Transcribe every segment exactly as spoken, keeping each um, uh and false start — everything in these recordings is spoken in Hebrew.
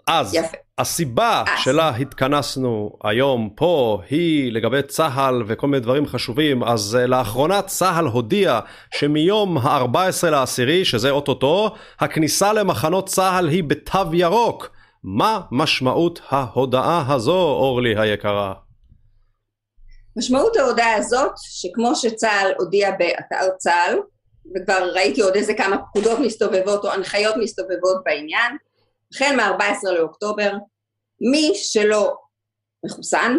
אז יפה. הסיבה אז. שלה התכנסנו היום פה היא לגבי צהל וכל מיני דברים חשובים. אז לאחרונה צהל הודיע שמיום ה-ארבעה עשר לעשירי, שזה אוטוטו, הכניסה למחנות צהל היא בתו ירוק. מה משמעות ההודעה הזו, אורלי היקרה? משמעות ההודעה הזאת, שכמו שצהל הודיע באתר צהל, וכבר ראיתי עוד איזה כמה פקודות מסתובבות או הנחיות מסתובבות בעניין, החל מה-ארבעה עשר לאוקטובר, מי שלא מחוסן,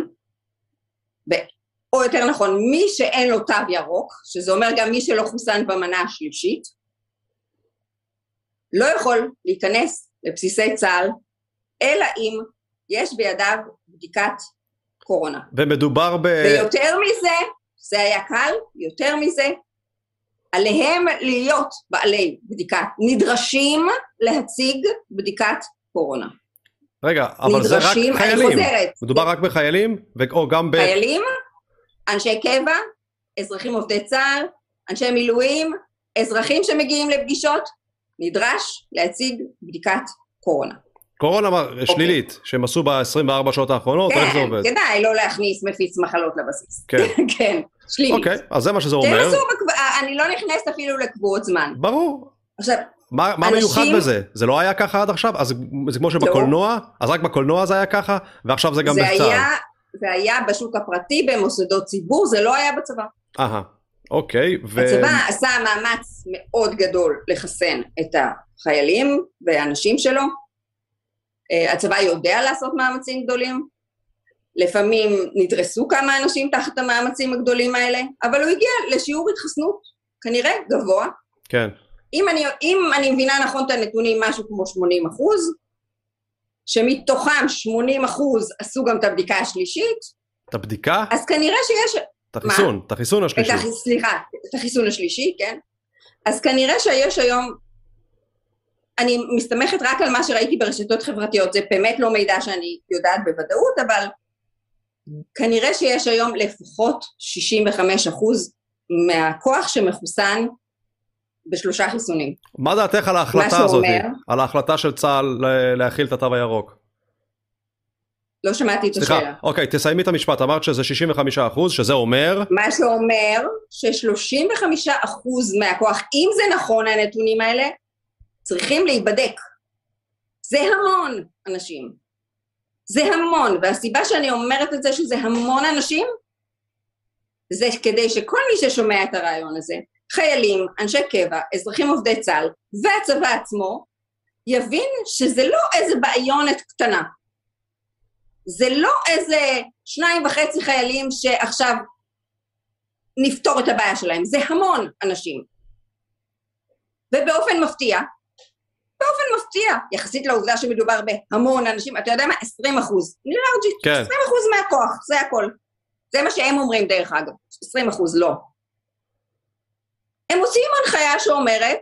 או יותר נכון, מי שאין לו תו ירוק, שזה אומר גם מי שלא חוסן במנה השלישית, לא יכול להיכנס לבסיסי צהל, אלא אם יש בידיו בדיקת קורונה. ומדובר ב... ויותר מזה, זה היה קל, יותר מזה, עליהם להיות בעלי בדיקה, נדרשים להציג בדיקת קורונה. רגע, אבל זה רק חיילים. חוזרת. מדובר רק בחיילים? או גם ב... חיילים, אנשי קבע, אזרחים עובדי צה"ל, אנשי מילואים, אזרחים שמגיעים לפגישות, נדרש להציג בדיקת קורונה. קורונה שלילית, שהם עשו ב-עשרים וארבע שעות האחרונות, איך זה עובד? כן, כדאי לא להכניס מפיץ מחלות לבסיס. כן. כן, שלילית. אוקיי, אז זה מה שזה אומר. אני לא נכנסת אפילו לקבועות זמן. ברור. עכשיו, מה מיוחד בזה? זה לא היה ככה עד עכשיו? אז זה כמו שבקולנוע? אז רק בקולנוע זה היה ככה? ועכשיו זה גם בצה"ל? זה היה בשוק הפרטי, במוסדות ציבור, זה לא היה בצבא. אהה, אוקיי. הצבא עשה מאמץ מאוד גדול לחסן את החיילים והאנשים שלו. הצבא יודע לעשות מאמצים גדולים. לפעמים נדרסו כמה אנשים תחת המאמצים הגדולים האלה, אבל הוא הגיע לשיעור התחסנות, כנראה גבוה. כן. אם אני, אם אני מבינה נכון את הנתונים, משהו כמו שמונים אחוז, שמתוכם שמונים אחוז עשו גם את הבדיקה השלישית. את הבדיקה? אז כנראה שיש... את החיסון, את החיסון השלישי. את הח... סליחה, את החיסון השלישי, כן. אז כנראה שיש היום, אני מסתמכת רק על מה שראיתי ברשתות חברתיות, זה באמת לא מידע שאני יודעת בוודאות, אבל כנראה שיש היום לפחות שישים וחמישה אחוז מהכוח שמחוסן בשלושה חיסונים. מה דעתך על ההחלטה הזאת? על ההחלטה של צה"ל להכיל את התו הירוק? לא שמעתי את השאלה. אוקיי, תסיימי את המשפט, אמרת שזה שישים וחמישה אחוז, שזה אומר... מה שאומר ש-שלושים וחמישה אחוז מהכוח, אם זה נכון הנתונים האלה, צריכים להיבדק. זה המון אנשים. זה המון, והסיבה שאני אומרת את זה שזה המון אנשים, זה כדי שכל מי ששומע את הרעיון הזה, חיילים, אנשי קבע, אזרחים עובדי צה"ל, והצבא עצמו, יבין שזה לא איזה בעיונת קטנה. זה לא איזה שניים וחצי חיילים שעכשיו נפתור את הבעיה שלהם, זה המון אנשים. ובאופן מפתיע, באופן מפתיע, יחסית לעובדה שמדובר בהמון אנשים, אתה יודע מה? עשרים אחוז, אני לארג'ית, כן. עשרים אחוז מהכוח, זה הכל. זה מה שהם אומרים דרך אגב, עשרים אחוז לא. הם עושים הנחיה שאומרת,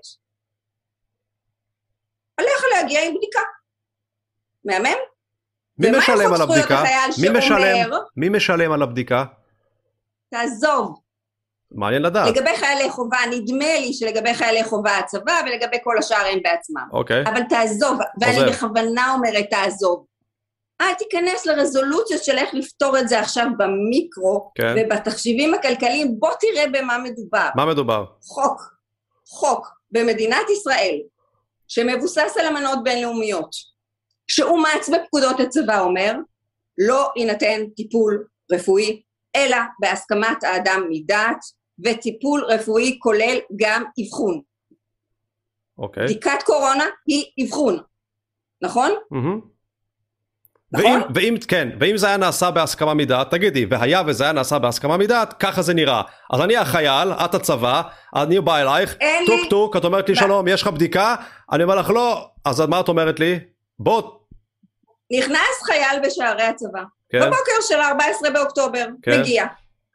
עליך להגיע עם בדיקה. מהמם? מי משלם על הבדיקה? מי משלם? מי משלם על הבדיקה? תעזוב. מעניין לדעת. לגבי חיילי חובה, נדמה לי שלגבי חיילי חובה הצבא, ולגבי כל השאר הם בעצמם. אוקיי. אבל תעזוב, ואני בכוונה אומרת תעזוב. אל תיכנס לרזולוציות של איך לפתור את זה עכשיו במיקרו, כן. ובתחשיבים הכלכליים, בוא תראה במה מדובר. מה מדובר? חוק, חוק במדינת ישראל, שמבוסס על אמנות בינלאומיות, שאומץ בפקודות הצבא אומר, לא יינתן טיפול רפואי, אלא בהסכמת האדם מדעת, וטיפול רפואי כולל גם אבחון. אוקיי. בדיקת קורונה היא אבחון, נכון? Mm-hmm. נכון? ואם, ואם, כן, ואם זה היה נעשה בהסכמה מדעת, תגידי, והיה וזה היה נעשה בהסכמה מדעת, ככה זה נראה. אז אני החייל, את הצבא, אני בא אלייך, טוק לי... טוק, את אומרת לי שלום, יש לך בדיקה? אני אומר לך לא, אז מה את אומרת לי? בוא. נכנס חייל בשערי הצבא, כן. בבוקר של ארבעה עשר באוקטובר, כן. מגיע.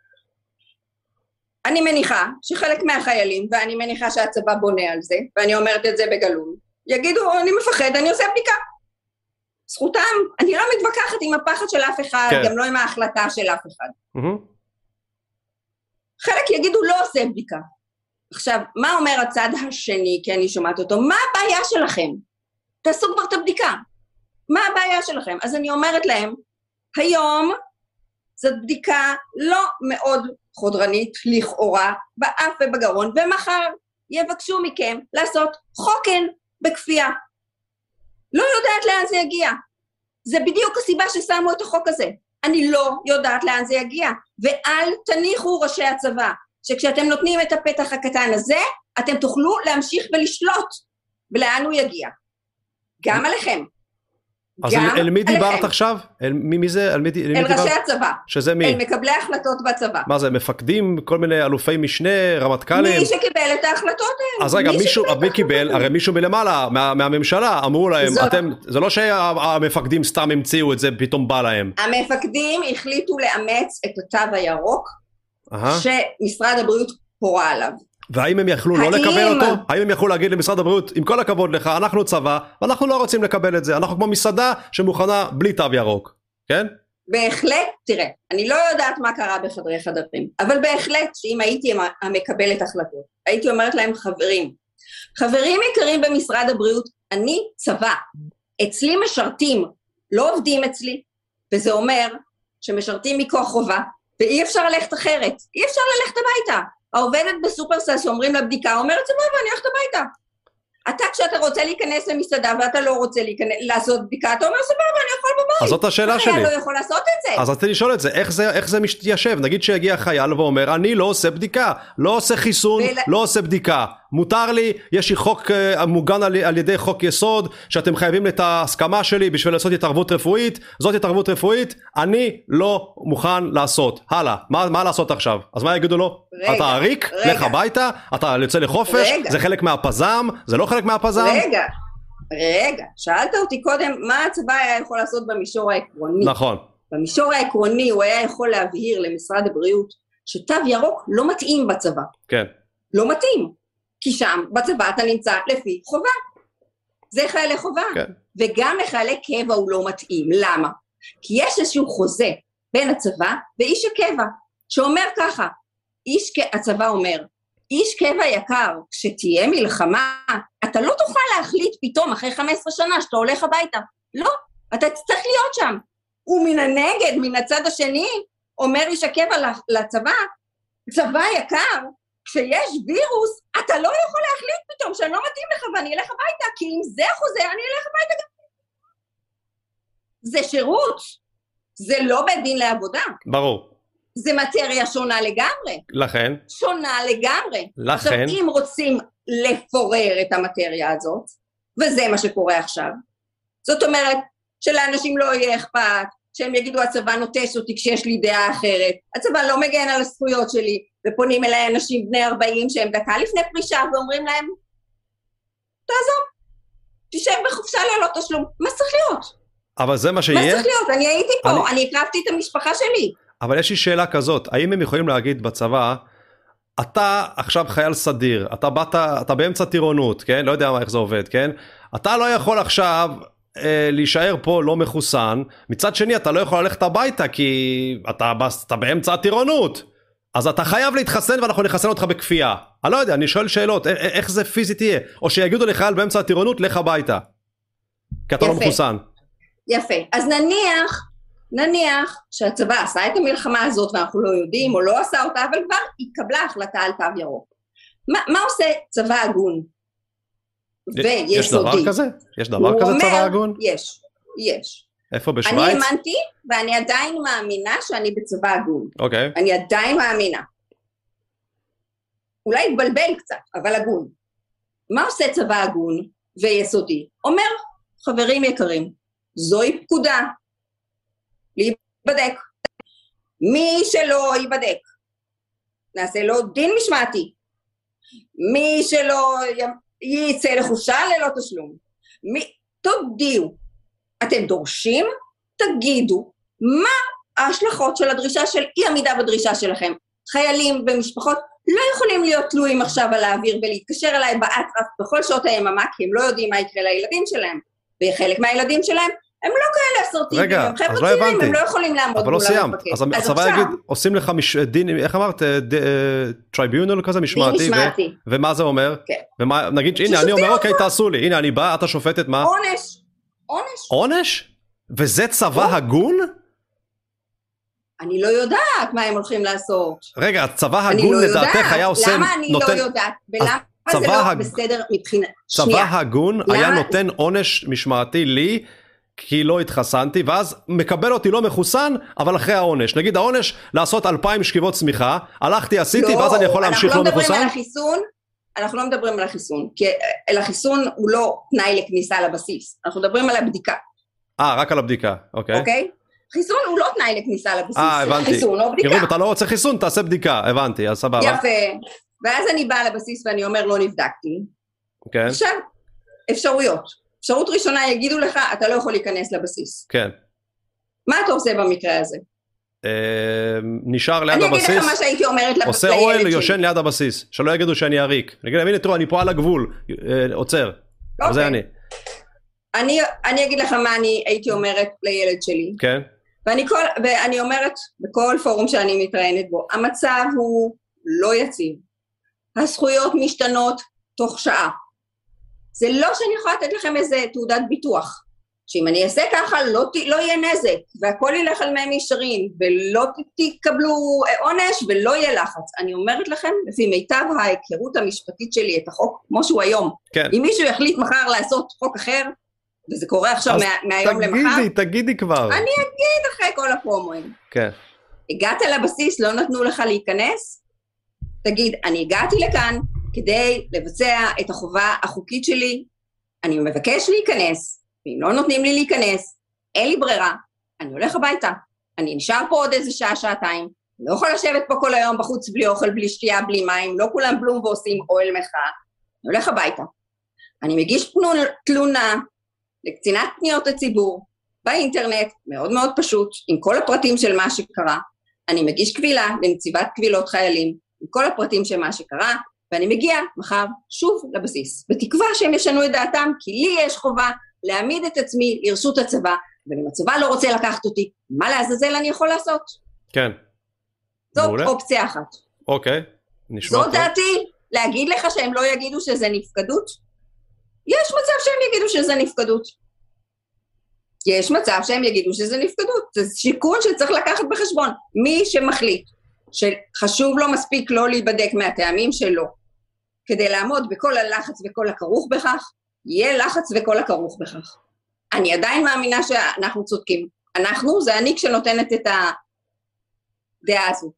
אני מניחה שחלק מהחיילים, ואני מניחה שהצבא בונה על זה, ואני אומרת את זה בגלוי, יגידו, אני מפחד, אני עושה בדיקה. זכותם, אני לא מתווכחת עם הפחד של אף אחד, כן. גם לא עם ההחלטה של אף אחד. Mm-hmm. חלק יגידו לא עושה בדיקה. עכשיו, מה אומר הצד השני, כי אני שומעת אותו, מה הבעיה שלכם? תעשו כבר את הבדיקה. מה הבעיה שלכם? אז אני אומרת להם, היום זאת בדיקה לא מאוד חודרנית, לכאורה, באף ובגרון, ומחר יבקשו מכם לעשות חוקן בכפייה. לא יודעת לאן זה יגיע. זה בדיוק הסיבה ששמו את החוק הזה. אני לא יודעת לאן זה יגיע. ואל תניחו ראשי הצבא, שכשאתם נותנים את הפתח הקטן הזה, אתם תוכלו להמשיך ולשלוט, ולאן הוא יגיע. גם עליכם. אז אל, אל מי דיברת עכשיו? אל מי, מי זה? אל, מי, אל, אל מי ראשי דיברת? הצבא. שזה מי? אל מקבלי ההחלטות בצבא. מה זה, מפקדים, כל מיני אלופי משנה, רמטכ"לים? מי שקיבל את ההחלטות האלה. אז רגע, מישהו, מי קיבל? הרי מישהו מלמעלה, מה, מהממשלה, אמרו להם, זאת... אתם, זה לא שהמפקדים סתם המציאו את זה, פתאום בא להם. המפקדים החליטו לאמץ את התו הירוק, Aha. שמשרד הבריאות פורה עליו. והאם הם יכלו לא לקבל אותו? האם הם יכלו להגיד למשרד הבריאות, עם כל הכבוד לך, אנחנו צבא, ואנחנו לא רוצים לקבל את זה, אנחנו כמו מסעדה שמוכנה בלי תו ירוק, כן? בהחלט, תראה, אני לא יודעת מה קרה בחדרי חדרים, אבל בהחלט שאם הייתי המקבלת החלטות, הייתי אומרת להם חברים, חברים יקרים במשרד הבריאות, אני צבא, אצלי משרתים, לא עובדים אצלי, וזה אומר שמשרתים מכוח חובה, ואי אפשר ללכת אחרת, אי אפשר ללכת הביתה. העובדת בסופרסל שאומרים לבדיקה, אומרת, סבבה, אני הולכת הביתה. אתה כשאתה רוצה להיכנס למסעדה, ואתה לא רוצה להיכנס, לעשות בדיקה, אתה אומר, סבבה, אני יכול בבית. אז זאת השאלה שלי. חייל לא יכול לעשות את זה. אז רציתי לשאול את זה, איך זה, איך זה מתיישב? נגיד שיגיע חייל ואומר, אני לא עושה בדיקה, לא עושה חיסון, ול... לא עושה בדיקה. מותר לי, יש לי חוק uh, מוגן על, על ידי חוק יסוד, שאתם חייבים את ההסכמה שלי בשביל לעשות התערבות רפואית, זאת התערבות רפואית, אני לא מוכן לעשות. הלאה, מה, מה לעשות עכשיו? אז מה יגידו לו? רגע, אתה עריק, רגע. לך הביתה, אתה יוצא לחופש, רגע. זה חלק מהפזם, זה לא חלק מהפזם? רגע, רגע, שאלת אותי קודם, מה הצבא היה יכול לעשות במישור העקרוני? נכון. במישור העקרוני הוא היה יכול להבהיר למשרד הבריאות, שתו ירוק לא מתאים בצבא. כן. לא מתאים. כי שם בצבא אתה נמצא לפי חובה. זה חיילי חובה. כן. וגם לחיילי קבע הוא לא מתאים. למה? כי יש איזשהו חוזה בין הצבא ואיש הקבע, שאומר ככה, איש, הצבא אומר, איש קבע יקר, כשתהיה מלחמה, אתה לא תוכל להחליט פתאום אחרי חמש עשרה שנה שאתה הולך הביתה. לא, אתה צריך להיות שם. ומן הנגד, מן הצד השני, אומר איש הקבע לצבא, צבא יקר, כשיש וירוס, אתה לא יכול להחליט פתאום שאני לא מתאים לך ואני אלך הביתה, כי אם זה החוזה, אני אלך הביתה גם. זה שירות, זה לא בית דין לעבודה. ברור. זה מטריה שונה לגמרי. לכן? שונה לגמרי. לכן? עכשיו, אם רוצים לפורר את המטריה הזאת, וזה מה שקורה עכשיו, זאת אומרת, שלאנשים לא יהיה אכפת, שהם יגידו, הצבא נוטש אותי כשיש לי דעה אחרת, הצבא לא מגן על הזכויות שלי, ופונים אליי אנשים בני ארבעים שהם דקה לפני פרישה, ואומרים להם, תעזוב, תשב בחופשה ללא תשלום, מה צריך להיות? אבל זה מה שיהיה? מה צריך להיות? אני הייתי פה, אני, אני הקרבתי את המשפחה שלי. אבל יש לי שאלה כזאת, האם הם יכולים להגיד בצבא, אתה עכשיו חייל סדיר, אתה באת, אתה באמצע טירונות, כן? לא יודע איך זה עובד, כן? אתה לא יכול עכשיו להישאר פה לא מחוסן, מצד שני אתה לא יכול ללכת הביתה כי אתה, אתה באמצע הטירונות, אז אתה חייב להתחסן ואנחנו נחסן אותך בכפייה. אני לא יודע, אני שואל שאלות, איך זה פיזית יהיה? או שיגידו לחייל באמצע הטירונות, לך הביתה, כי אתה יפה. לא מחוסן. יפה, אז נניח, נניח שהצבא עשה את המלחמה הזאת ואנחנו לא יודעים או לא עשה אותה, אבל כבר התקבלה החלטה על תו ירוק. מה, מה עושה צבא הגון? ויסודי. יש דבר כזה? יש דבר כזה צבא הגון? יש, יש. איפה בשוויץ? אני האמנתי ואני עדיין מאמינה שאני בצבא הגון. אוקיי. אני עדיין מאמינה. אולי התבלבל קצת, אבל הגון. מה עושה צבא הגון ויסודי? אומר, חברים יקרים, זוהי פקודה. להיבדק. מי שלא ייבדק, נעשה לו דין משמעתי. מי שלא יצא לחופשה ללא תשלום. מי... תודיעו. אתם דורשים? תגידו מה ההשלכות של הדרישה של אי עמידה בדרישה שלכם. חיילים ומשפחות לא יכולים להיות תלויים עכשיו על האוויר ולהתקשר אליי באטרף בכל שעות היממה, כי הם לא יודעים מה יקרה לילדים שלהם. וחלק מהילדים שלהם הם לא כאלה אסרטיביים, רגע, הם חבר'ה אז לא צעירים, הבנתי. הם לא יכולים לעמוד אבל לא סיימת. אז הצבא עכשיו... יגיד, עושים לך מש... דין, איך אמרת, טריביונל כזה, משמעתי. דין משמעתי. ו... ומה זה אומר? כן. ומה, נגיד, הנה, אני אומר, אוקיי, תעשו לי. הנה, אני בא, אתה שופטת, מה? עונש. עונש. עונש? וזה צבא הגון? אני לא יודעת מה הם הולכים לעשות. רגע, צבא הגון לדעתך היה עושה... למה אני לא יודעת? ולמה זה לא בסדר מבחינת... צבא הגון היה נותן עונש משמעתי לי, כי לא התחסנתי, ואז מקבל אותי לא מחוסן, אבל אחרי העונש. נגיד העונש לעשות אלפיים שכיבות צמיחה, הלכתי, עשיתי, ואז אני יכול להמשיך לא מחוסן? אנחנו לא מדברים על החיסון, אנחנו לא מדברים על החיסון, כי החיסון הוא לא תנאי לכניסה לבסיס, אנחנו מדברים על הבדיקה. אה, רק על הבדיקה, אוקיי. אוקיי? חיסון הוא לא תנאי לכניסה לבסיס, אה, הבנתי. חיסון או בדיקה. כאילו, אתה לא רוצה חיסון, תעשה בדיקה, הבנתי, אז סבבה. יפה, ואז אני באה לבסיס ואני אומר, לא נבדקתי. כן. עכשיו, אפשרויות. אפשרות ראשונה יגידו לך, אתה לא יכול להיכנס לבסיס. כן. מה אתה עושה במקרה הזה? נשאר ליד הבסיס. אני אגיד לך מה שהייתי אומרת לילד שלי. עושה אוהל יושן ליד הבסיס, שלא יגידו שאני אריק. נגיד, הנה תראו, אני פה על הגבול, עוצר. זה אני. אני אגיד לך מה אני הייתי אומרת לילד שלי. כן. ואני אומרת, בכל פורום שאני מתראיינת בו, המצב הוא לא יציב. הזכויות משתנות תוך שעה. זה לא שאני יכולה לתת לכם איזה תעודת ביטוח, שאם אני אעשה ככה לא, לא יהיה נזק, והכל ילך על מהם ישרים, ולא תקבלו עונש, ולא יהיה לחץ. אני אומרת לכם, לפי מיטב ההיכרות המשפטית שלי את החוק, כמו שהוא היום. כן. אם מישהו יחליט מחר לעשות חוק אחר, וזה קורה עכשיו מה, מהיום תגידי, למחר. תגידי, תגידי כבר. אני אגיד אחרי כל הפרומואים. כן. הגעת לבסיס, לא נתנו לך להיכנס, תגיד, אני הגעתי לכאן, כדי לבצע את החובה החוקית שלי, אני מבקש להיכנס, ואם לא נותנים לי להיכנס, אין לי ברירה, אני הולך הביתה, אני נשאר פה עוד איזה שעה, שעתיים, לא יכול לשבת פה כל היום בחוץ בלי אוכל, בלי שתייה, בלי מים, לא כולם בלום ועושים אוהל מחאה, אני הולך הביתה, אני מגיש תלונה לקצינת פניות הציבור, באינטרנט, מאוד מאוד פשוט, עם כל הפרטים של מה שקרה, אני מגיש קבילה לנציבת קבילות חיילים, עם כל הפרטים של מה שקרה, ואני מגיע מחר שוב לבסיס, בתקווה שהם ישנו את דעתם, כי לי יש חובה להעמיד את עצמי לרשות הצבא, ואם הצבא לא רוצה לקחת אותי, מה לעזאזל אני יכול לעשות? כן. זאת מעולה. אופציה אחת. אוקיי, נשמע זאת טוב. דעתי, להגיד לך שהם לא יגידו שזה נפקדות? יש מצב שהם יגידו שזה נפקדות. יש מצב שהם יגידו שזה נפקדות, זה שיקול שצריך לקחת בחשבון. מי שמחליט שחשוב לו מספיק לא להיבדק מהטעמים שלו, כדי לעמוד בכל הלחץ וכל הכרוך בכך, יהיה לחץ וכל הכרוך בכך. אני עדיין מאמינה שאנחנו צודקים. אנחנו, זה אני כשנותנת את הדעה הזו.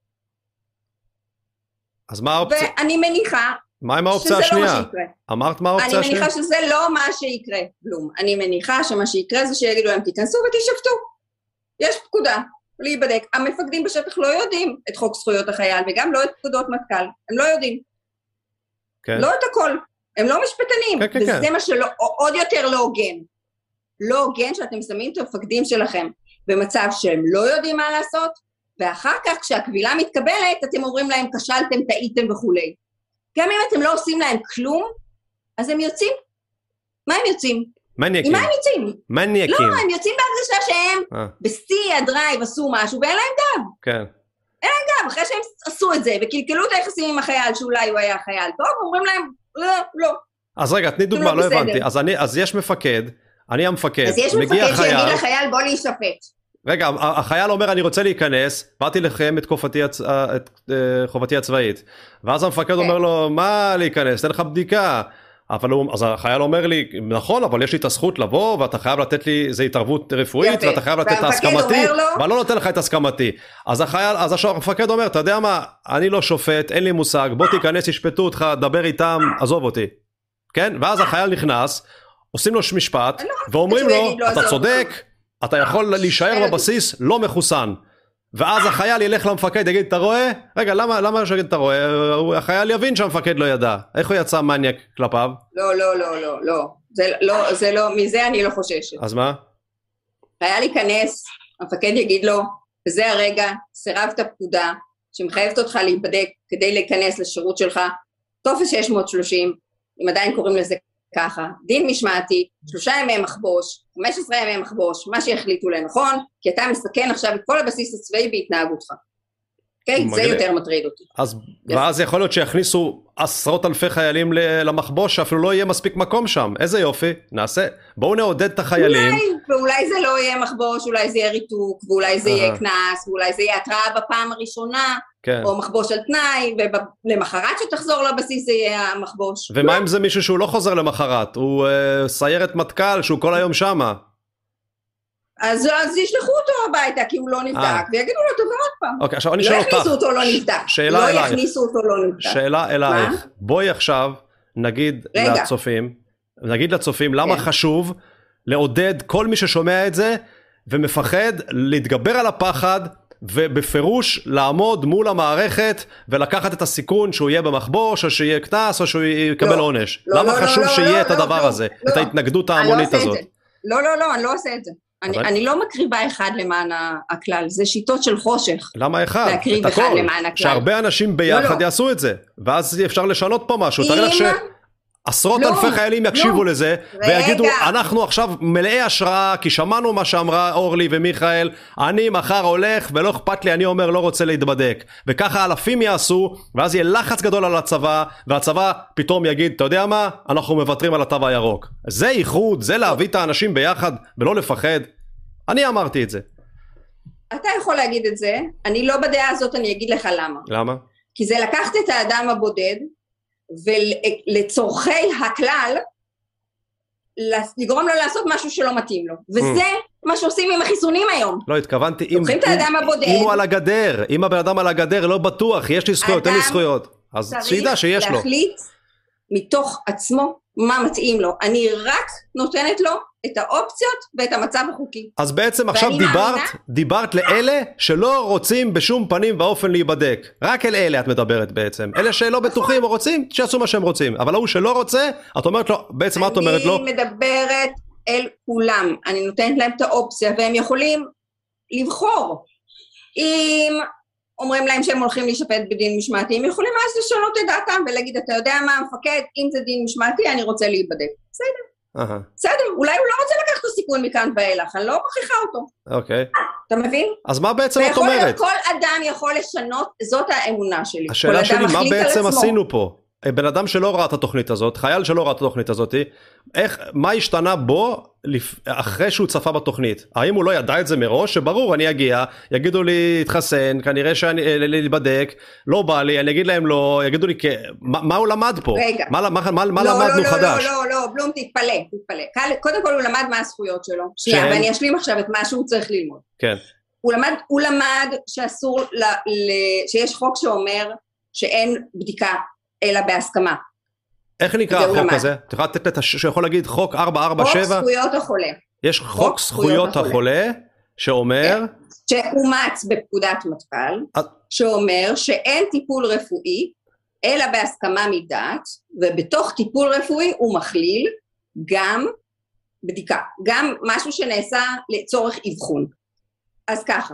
אז מה האופציה? ואני מניחה מה עם האופציה השנייה? שזה לא מה שיקרה. אמרת מה האופציה השנייה? אני מניחה שזה לא מה שיקרה, כלום. אני מניחה שמה שיקרה זה שיגידו להם, תיכנסו ותשפטו. יש פקודה. להיבדק. המפקדים בשטח לא יודעים את חוק זכויות החייל, וגם לא את פקודות מטכ"ל. הם לא יודעים. כן. לא את הכל. הם לא משפטנים. כן, כן, וזה כן. מה שלא, עוד יותר לא הוגן. לא הוגן שאתם שמים את המפקדים שלכם במצב שהם לא יודעים מה לעשות, ואחר כך כשהקבילה מתקבלת, אתם אומרים להם, כשלתם, טעיתם וכולי. גם אם אתם לא עושים להם כלום, אז הם יוצאים. מה הם יוצאים? מניאקים. עם מה הם יוצאים? מניאקים. לא, הם יוצאים בהרגשה שהם אה. בשיא הדרייב עשו משהו, ואין להם גב. כן. אין להם גב, אחרי שהם עשו את זה, וקלקלו את היחסים עם החייל, שאולי הוא היה חייל טוב, אומרים להם, לא, לא. אז רגע, תני דוגמה, לא הבנתי. אז, אני, אז יש מפקד, אני המפקד, אז יש מגיע מפקד חייל, שיגיד לחייל, בוא להישפט. רגע, החייל אומר, אני רוצה להיכנס, באתי לכם את, קופתי, את, את חובתי הצבאית, ואז המפקד אומר לו, מה להיכנס, תן לך בדיקה, אבל הוא, אז החייל אומר לי, נכון, אבל יש לי את הזכות לבוא, ואתה חייב לתת לי, זה התערבות רפואית, יפה. ואתה חייב לתת את הסכמתי, ואני לא נותן לך את הסכמתי. אז החייל, אז המפקד אומר, אתה יודע מה, אני לא שופט, אין לי מושג, בוא תיכנס, ישפטו אותך, דבר איתם, עזוב אותי. כן? ואז החייל נכנס, עושים לו משפט, ואומרים לו, אתה צודק, אתה יכול להישאר בבסיס לא מחוסן. ואז החייל ילך למפקד, יגיד, אתה רואה? רגע, למה, למה שיגיד, אתה רואה? החייל יבין שהמפקד לא ידע. איך הוא יצא מניאק כלפיו? לא, לא, לא, לא, לא. זה לא, זה לא, מזה אני לא חוששת. אז מה? חייל ייכנס, המפקד יגיד לו, וזה הרגע, סירבת פקודה, שמחייבת אותך להיבדק כדי להיכנס לשירות שלך, טופס שש מאות שלושים, אם עדיין קוראים לזה ככה, דין משמעתי, שלושה ימי מחבוש, חמש עשרה ימי מחבוש, מה שיחליטו לנכון, כי אתה מסכן עכשיו את כל הבסיס הצבאי בהתנהגותך. כן, זה יותר מטריד אותי. אז, ואז יכול להיות שיכניסו עשרות אלפי חיילים למחבוש, שאפילו לא יהיה מספיק מקום שם. איזה יופי, נעשה. בואו נעודד את החיילים. אולי, ואולי זה לא יהיה מחבוש, אולי זה יהיה ריתוק, ואולי זה יהיה כנס, ואולי זה יהיה התראה בפעם הראשונה, כן. או מחבוש על תנאי, ולמחרת שתחזור לבסיס זה יהיה המחבוש. ומה אם זה מישהו שהוא לא חוזר למחרת? הוא uh, סיירת מטכ"ל שהוא כל היום שמה. אז, אז ישלחו אותו הביתה, כי הוא לא נבדק, 아. ויגידו לו, תבוא עוד פעם. אוקיי, עכשיו אני לא שואל אותך. לא יכניסו אותו לא נבדק. שאלה לא אלייך. יכניסו אותו לא נבדק. שאלה אלייך. בואי עכשיו, נגיד רגע. לצופים, נגיד לצופים, למה כן. חשוב לעודד כל מי ששומע את זה, ומפחד להתגבר על הפחד, ובפירוש לעמוד מול המערכת, ולקחת את הסיכון שהוא יהיה במחבוש, או שיהיה כנס, או שהוא יקבל לא. עונש. לא, למה לא, חשוב לא, שיהיה לא, את הדבר לא, הזה, לא. את ההתנגדות ההמונית לא הזאת? לא, לא, לא, אני לא עושה את זה. אני, אני לא מקריבה אחד למען הכלל, זה שיטות של חושך. למה אחד? להקריב אחד למען הכלל. שהרבה אנשים ביחד לא, לא. יעשו את זה, ואז אפשר לשנות פה משהו. תראה לך שעשרות לא, אלפי חיילים יקשיבו לא. לזה, ויגידו, רגע. אנחנו עכשיו מלאי השראה, כי שמענו מה שאמרה אורלי ומיכאל, אני מחר הולך, ולא אכפת לי, אני אומר לא רוצה להתבדק. וככה אלפים יעשו, ואז יהיה לחץ גדול על הצבא, והצבא פתאום יגיד, אתה יודע מה? אנחנו מוותרים על התו הירוק. זה ייחוד, זה להביא את האנשים ביחד, ולא לפחד. אני אמרתי את זה. אתה יכול להגיד את זה, אני לא בדעה הזאת, אני אגיד לך למה. למה? כי זה לקחת את האדם הבודד, ולצורכי הכלל, לגרום לו לעשות משהו שלא מתאים לו. וזה מה שעושים עם החיסונים היום. לא, התכוונתי, אם הוא על הגדר, אם הבן אדם על הגדר, לא בטוח, יש לי זכויות, אין לי זכויות. אז שידע שיש לו. צריך להחליט מתוך עצמו מה מתאים לו. אני רק נותנת לו את האופציות ואת המצב החוקי. אז בעצם עכשיו דיברת, דיברת לאלה שלא רוצים בשום פנים ואופן להיבדק. רק אל אלה את מדברת בעצם. אלה שלא בטוחים או רוצים, שיעשו מה שהם רוצים. אבל הוא שלא רוצה, את אומרת לו, בעצם את אומרת לו. אני מדברת אל כולם. אני נותנת להם את האופציה, והם יכולים לבחור. אם אומרים להם שהם הולכים להישפט בדין משמעתי, הם יכולים אז לשנות את דעתם ולהגיד, אתה יודע מה, המפקד, אם זה דין משמעתי, אני רוצה להיבדק. בסדר. Uh-huh. בסדר, אולי הוא לא רוצה לקחת את הסיכון מכאן ואילך, אני לא מכריחה אותו. אוקיי. Okay. אתה מבין? אז מה בעצם את אומרת? כל אדם יכול לשנות, זאת האמונה שלי. השאלה שלי, מה בעצם עשינו פה? בן אדם שלא ראה את התוכנית הזאת, חייל שלא ראה את התוכנית הזאת, איך, מה השתנה בו אחרי שהוא צפה בתוכנית? האם הוא לא ידע את זה מראש? שברור, אני אגיע, יגידו לי התחסן, כנראה שאני להיבדק, לא בא לי, אני אגיד להם לא, יגידו לי, מה, מה הוא למד פה? רגע. מה, מה, מה, מה לא, למדנו לא, חדש? לא, לא, לא, בלום, תתפלא, תתפלא. קודם כל הוא למד מה הזכויות שלו. שנייה, ואני אשלים עכשיו את מה שהוא צריך ללמוד. כן. הוא למד, הוא למד שאסור, ל, ל, שיש חוק שאומר שאין בדיקה אלא בהסכמה. איך נקרא החוק הזה? אתה יכול לתת את שיכול להגיד חוק ארבע ארבע שבע? חוק זכויות החולה. יש חוק זכויות החולה שאומר? שאומץ בפקודת מטכ"ל, שאומר שאין טיפול רפואי אלא בהסכמה מדעת, ובתוך טיפול רפואי הוא מכליל גם בדיקה, גם משהו שנעשה לצורך אבחון. אז ככה,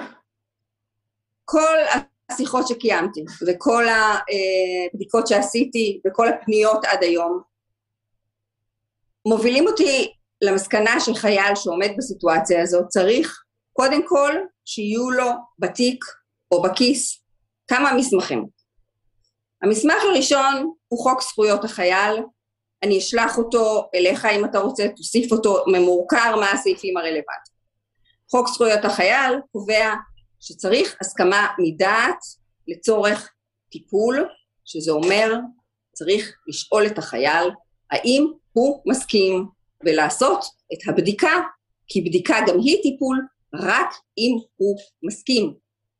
כל השיחות שקיימתי, וכל הבדיקות שעשיתי, וכל הפניות עד היום, מובילים אותי למסקנה של חייל שעומד בסיטואציה הזאת, צריך קודם כל שיהיו לו בתיק או בכיס כמה מסמכים. המסמך הראשון הוא חוק זכויות החייל, אני אשלח אותו אליך אם אתה רוצה, תוסיף אותו ממורקר מה הסעיפים הרלוונטיים. חוק זכויות החייל קובע שצריך הסכמה מדעת לצורך טיפול, שזה אומר צריך לשאול את החייל האם הוא מסכים ולעשות את הבדיקה, כי בדיקה גם היא טיפול רק אם הוא מסכים.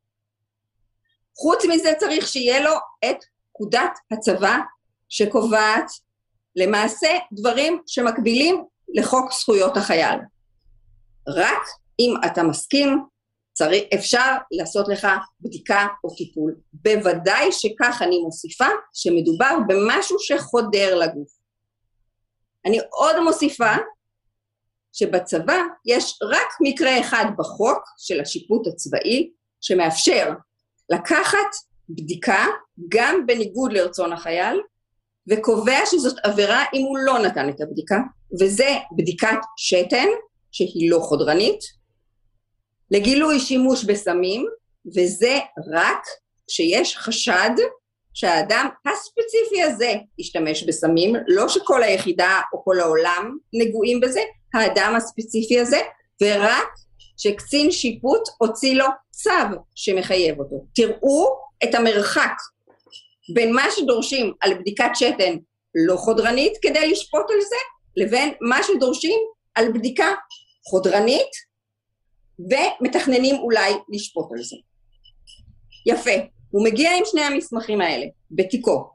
חוץ מזה צריך שיהיה לו את פקודת הצבא שקובעת למעשה דברים שמקבילים לחוק זכויות החייל. רק אם אתה מסכים, צריך, אפשר לעשות לך בדיקה או טיפול. בוודאי שכך אני מוסיפה שמדובר במשהו שחודר לגוף. אני עוד מוסיפה שבצבא יש רק מקרה אחד בחוק של השיפוט הצבאי שמאפשר לקחת בדיקה גם בניגוד לרצון החייל, וקובע שזאת עבירה אם הוא לא נתן את הבדיקה, וזה בדיקת שתן שהיא לא חודרנית, לגילוי שימוש בסמים, וזה רק שיש חשד שהאדם הספציפי הזה ישתמש בסמים, לא שכל היחידה או כל העולם נגועים בזה, האדם הספציפי הזה, ורק שקצין שיפוט הוציא לו צו שמחייב אותו. תראו את המרחק בין מה שדורשים על בדיקת שתן לא חודרנית כדי לשפוט על זה, לבין מה שדורשים על בדיקה חודרנית, ומתכננים אולי לשפוט על זה. יפה, הוא מגיע עם שני המסמכים האלה, בתיקו.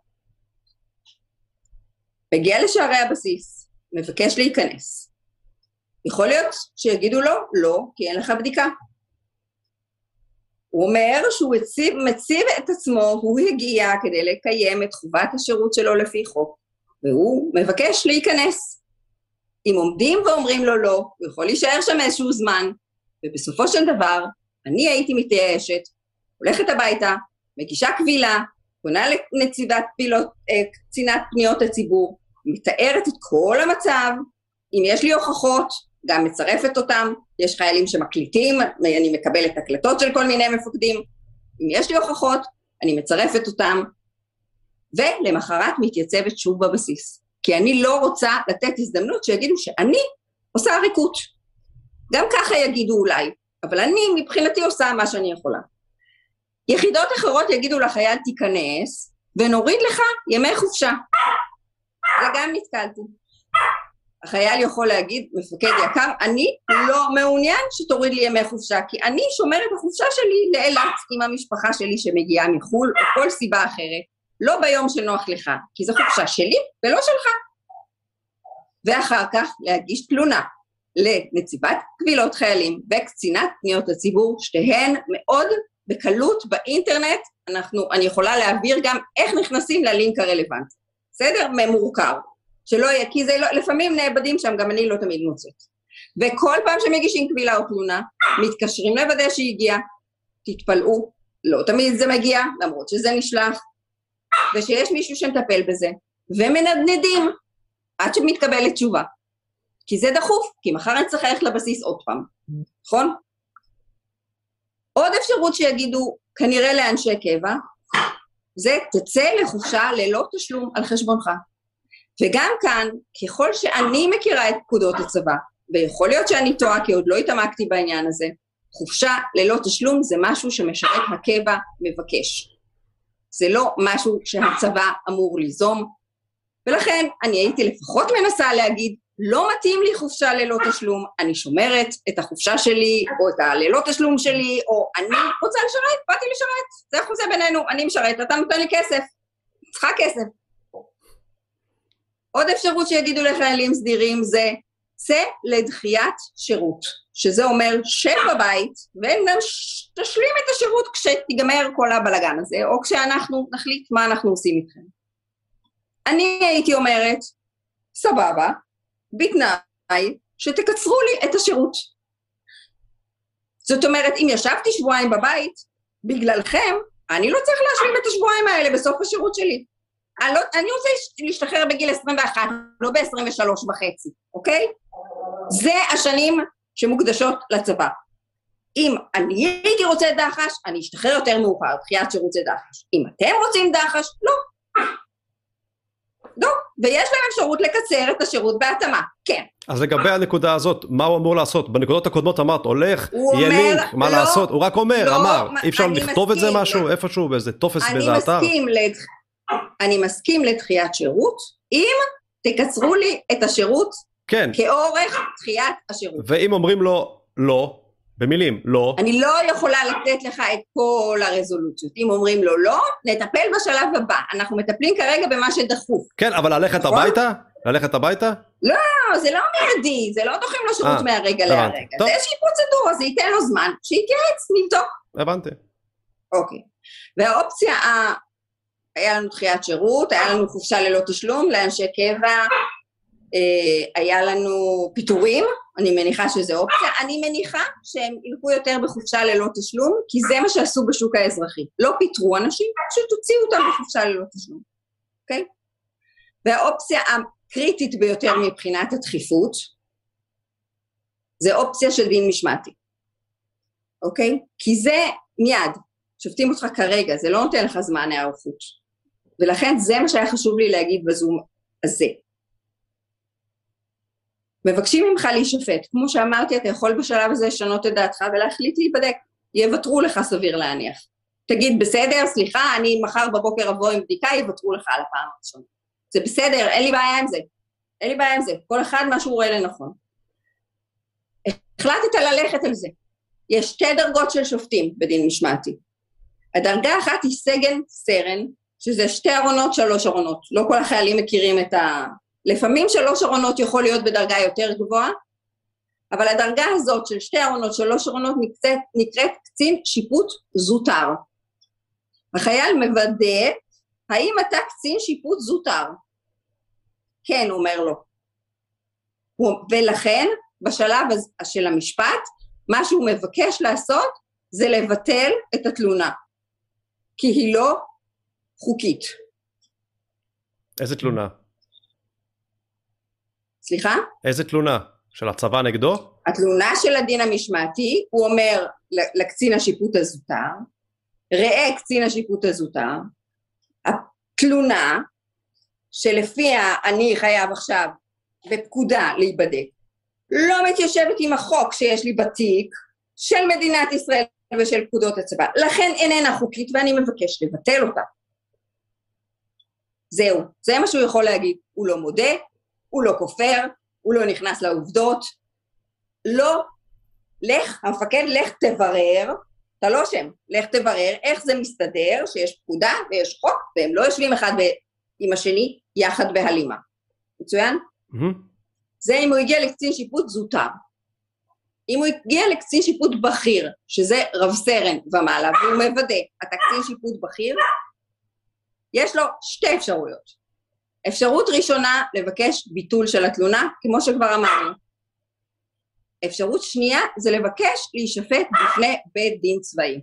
מגיע לשערי הבסיס, מבקש להיכנס. יכול להיות שיגידו לו, לא, כי אין לך בדיקה. הוא אומר שהוא מציב, מציב את עצמו, הוא הגיע כדי לקיים את חובת השירות שלו לפי חוק, והוא מבקש להיכנס. אם עומדים ואומרים לו לא, הוא יכול להישאר שם איזשהו זמן, ובסופו של דבר, אני הייתי מתייאשת, הולכת הביתה, מגישה קבילה, פונה לנציבת פילות, קצינת פניות הציבור, מתארת את כל המצב, אם יש לי הוכחות, גם מצרפת אותם, יש חיילים שמקליטים, אני מקבלת הקלטות של כל מיני מפקדים, אם יש לי הוכחות, אני מצרפת אותם, ולמחרת מתייצבת שוב בבסיס, כי אני לא רוצה לתת הזדמנות שיגידו שאני עושה עריקות, גם ככה יגידו אולי, אבל אני מבחינתי עושה מה שאני יכולה. יחידות אחרות יגידו לחייל תיכנס, ונוריד לך ימי חופשה. זה גם נתקלתי. החייל יכול להגיד, מפקד יקר, אני לא מעוניין שתוריד לי ימי חופשה, כי אני שומר את החופשה שלי לאילת עם המשפחה שלי שמגיעה מחול, או כל סיבה אחרת, לא ביום שנוח לך, כי זו חופשה שלי ולא שלך. ואחר כך להגיש תלונה לנציבת קבילות חיילים וקצינת פניות הציבור, שתיהן מאוד בקלות באינטרנט, אנחנו, אני יכולה להעביר גם איך נכנסים ללינק הרלוונטי. בסדר? ממורכר. שלא יהיה, כי זה לא, לפעמים נאבדים שם, גם אני לא תמיד מוצאת. וכל פעם שמגישים קבילה או תלונה, מתקשרים לוודא שהגיע, תתפלאו, לא תמיד זה מגיע, למרות שזה נשלח, ושיש מישהו שמטפל בזה, ומנדנדים, עד שמתקבלת תשובה. כי זה דחוף, כי מחר אני צריך ללכת לבסיס עוד פעם, נכון? עוד אפשרות שיגידו, כנראה לאנשי קבע, זה תצא לחופשה ללא תשלום על חשבונך. וגם כאן, ככל שאני מכירה את פקודות הצבא, ויכול להיות שאני טועה, כי עוד לא התעמקתי בעניין הזה, חופשה ללא תשלום זה משהו שמשרת הקבע מבקש. זה לא משהו שהצבא אמור ליזום, ולכן אני הייתי לפחות מנסה להגיד, לא מתאים לי חופשה ללא תשלום, אני שומרת את החופשה שלי, או את הללא תשלום שלי, או אני רוצה לשרת, באתי לשרת, זה החוזה בינינו, אני משרת, אתה נותן לי כסף, צריכה כסף. עוד אפשרות שיגידו לחיילים סדירים זה, צא לדחיית שירות, שזה אומר שב בבית, ותשלים את השירות כשתיגמר כל הבלגן הזה, או כשאנחנו נחליט מה אנחנו עושים איתכם. אני הייתי אומרת, סבבה, בתנאי שתקצרו לי את השירות. זאת אומרת, אם ישבתי שבועיים בבית, בגללכם, אני לא צריך להשלים את השבועיים האלה בסוף השירות שלי. אני, לא, אני רוצה להשתחרר בגיל עשרים ואחת, לא ב-עשרים ושלוש וחצי, אוקיי? זה השנים שמוקדשות לצבא. אם אני הייתי רוצה דחש, אני אשתחרר יותר מאוחר, דחיית שירות זה דחש. אם אתם רוצים דחש, לא. לא, ויש להם אפשרות לקצר את השירות בהתאמה, כן. אז לגבי הנקודה הזאת, מה הוא אמור לעשות? בנקודות הקודמות אמרת, הולך, יהיה לינק, מה לא, לעשות? הוא רק אומר, לא, אמר, אי אפשר לכתוב מסכים, את זה משהו, איפשהו, באיזה טופס באיזה אתר? לדח... אני מסכים לדחיית שירות, אם תקצרו לי את השירות, כן. כאורך דחיית השירות. ואם אומרים לו, לא, במילים, לא. אני לא יכולה לתת לך את כל הרזולוציות. אם אומרים לו לא, נטפל בשלב הבא. אנחנו מטפלים כרגע במה שדחוף. כן, אבל ללכת נכון? הביתה? ללכת הביתה? לא, זה לא מיידי, זה לא דוחים לו שירות 아, מהרגע להרגע. זה איזושהי פרוצדורה, זה ייתן לו זמן, שיתייעץ, נבדוק. הבנתי. אוקיי. והאופציה, היה לנו דחיית שירות, היה לנו חופשה ללא תשלום, לאנשי קבע, היה לנו פיטורים, אני מניחה שזה אופציה, אני מניחה שהם ילכו יותר בחופשה ללא תשלום, כי זה מה שעשו בשוק האזרחי, לא פיטרו אנשים, שתוציאו אותם בחופשה ללא תשלום, אוקיי? והאופציה הקריטית ביותר מבחינת הדחיפות, זה אופציה של דין משמעתי, אוקיי? כי זה מיד, שופטים אותך כרגע, זה לא נותן לך זמן הערכות. ולכן זה מה שהיה חשוב לי להגיד בזום הזה. מבקשים ממך להישפט, כמו שאמרתי, אתה יכול בשלב הזה לשנות את דעתך ולהחליט להיבדק, יוותרו לך סביר להניח. תגיד, בסדר, סליחה, אני מחר בבוקר אבוא עם בדיקה, יוותרו לך על הפעם הראשונה. זה בסדר, אין לי בעיה עם זה. אין לי בעיה עם זה, כל אחד מה שהוא רואה לנכון. החלטת ללכת על זה. יש שתי דרגות של שופטים בדין משמעתי. הדרגה האחת היא סגן סרן, שזה שתי ארונות, שלוש ארונות. לא כל החיילים מכירים את ה... לפעמים שלוש ארונות יכול להיות בדרגה יותר גבוהה, אבל הדרגה הזאת של שתי ארונות, שלוש ארונות, נקראת, נקראת קצין שיפוט זוטר. החייל מוודא, האם אתה קצין שיפוט זוטר? כן, אומר לו. ולכן, בשלב של המשפט, מה שהוא מבקש לעשות, זה לבטל את התלונה. כי היא לא חוקית. איזה תלונה? סליחה? איזה תלונה? של הצבא נגדו? התלונה של הדין המשמעתי, הוא אומר לקצין השיפוט הזוטר, ראה קצין השיפוט הזוטר, התלונה שלפיה אני חייב עכשיו בפקודה להיבדק, לא מתיישבת עם החוק שיש לי בתיק של מדינת ישראל ושל פקודות הצבא, לכן איננה חוקית ואני מבקש לבטל אותה. זהו, זה מה שהוא יכול להגיד, הוא לא מודה, הוא לא כופר, הוא לא נכנס לעובדות, לא, לך, המפקד, לך תברר, אתה לא שם, לך תברר איך זה מסתדר שיש פקודה ויש חוק, והם לא יושבים אחד עם השני יחד בהלימה. מצוין? Mm-hmm. זה אם הוא הגיע לקצין שיפוט זוטר. אם הוא הגיע לקצין שיפוט בכיר, שזה רב סרן ומעלה, והוא מוודא, אתה קצין שיפוט בכיר, יש לו שתי אפשרויות. אפשרות ראשונה, לבקש ביטול של התלונה, כמו שכבר אמרנו. אפשרות שנייה, זה לבקש להישפט בפני בית דין צבאי.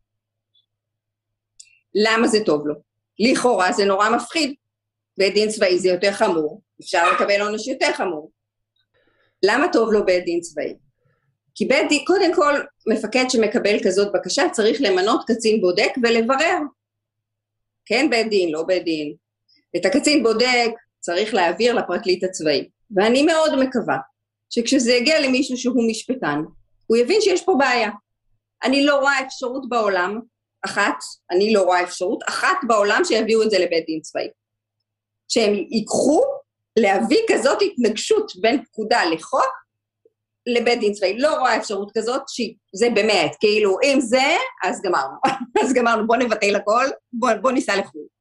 למה זה טוב לו? לכאורה זה נורא מפחיד. בית דין צבאי זה יותר חמור, אפשר לקבל עונש יותר חמור. למה טוב לו בית דין צבאי? כי בית דין, קודם כל, מפקד שמקבל כזאת בקשה, צריך למנות קצין בודק ולברר. כן בית דין, לא בית דין. את הקצין בודק צריך להעביר לפרקליט הצבאי. ואני מאוד מקווה שכשזה יגיע למישהו שהוא משפטן, הוא יבין שיש פה בעיה. אני לא רואה אפשרות בעולם, אחת, אני לא רואה אפשרות, אחת בעולם שיביאו את זה לבית דין צבאי. שהם ייקחו להביא כזאת התנגשות בין פקודה לחוק, לבית דין צבאי. לא רואה אפשרות כזאת, שזה באמת, כאילו, אם זה, אז גמרנו. אז גמרנו, בוא נבטל הכל, בוא, בוא ניסע לחו"ל.